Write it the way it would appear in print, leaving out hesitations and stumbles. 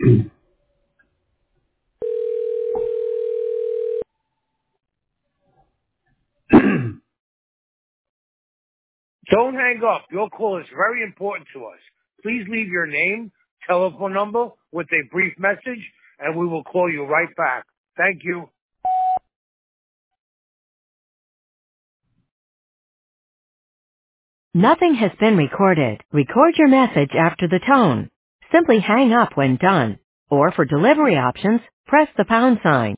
Don't hang up. Your call is very important to us. Please leave your name, telephone number with a brief message, and we will call you right back. Thank you. Nothing has been recorded. Record your message after the tone. Simply hang up when done. Or for delivery options, press the pound sign.